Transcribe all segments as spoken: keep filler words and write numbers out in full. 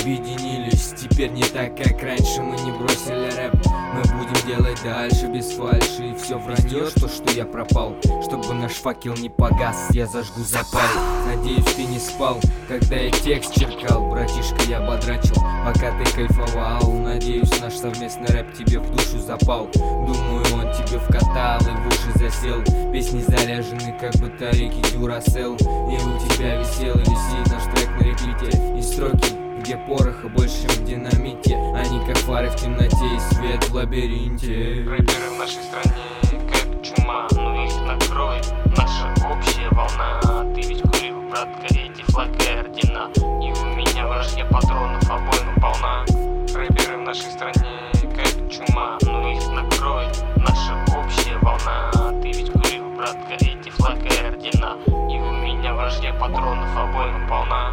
объединились. Теперь не так, как раньше, мы не бросили рэп. Мы будем делать дальше без фальши. И все вранье, то, что я пропал. Чтобы наш факел не погас, я зажгу запал. Надеюсь, ты не спал, когда я текст черкал. Братишка, я бодрачил, пока ты кайфовал. Надеюсь, наш совместный рэп тебе в душу запал. Думаю, он тебе вкатал и в уши засел. Песни заряжены, как батарейки Duracell. И у тебя висел и висит наш трек на реплите. И строки, где пороха больше, чем в динамите. Они как фары в темноте и свет в лабиринте. Рэперы в нашей стране как чума, но их накроет наша общая волна. Ты ведь курил, братка, эти флаги ордена. И у меня вражья патронов обойма полна. Рэперы в нашей стране как чума, но их накроет наша общая волна. Ты ведь курил, братка, эти флаги ордена. И у меня вражья патронов обойма полна.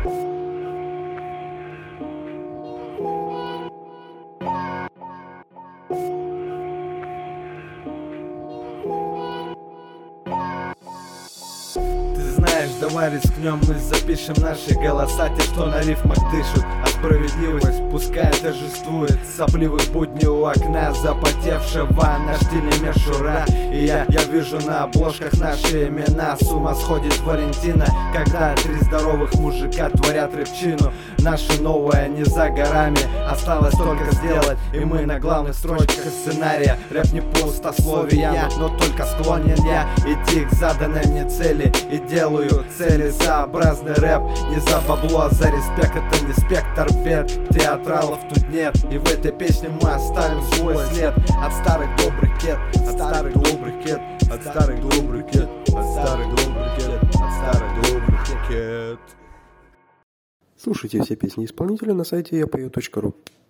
Давай рискнем, мы запишем наши голоса, те, что на рифмах дышат. А справедливость пускай торжествует сопливых будней у окна запотевшего на штиле мишура. И я, я вижу на обложках наши имена. С ума сходит Валентина, когда три здоровых мужика творят рэпчину. Наше новое не за горами, осталось только сделать. И мы на главных строчках сценария. Рэп не пустословия, но только склонен я идти к заданной мне цели. И делаю целесообразный рэп не за бабло, а за респект. Это не спектр бед, театралов тут нет. И в этой песне мы оставим свой след. От старых добрых кет, от старых добрых кет, от старых добрых кет, от старых добрых кет, от старых добрых кет. Слушайте все песни исполнителя на сайте я пою точка ру.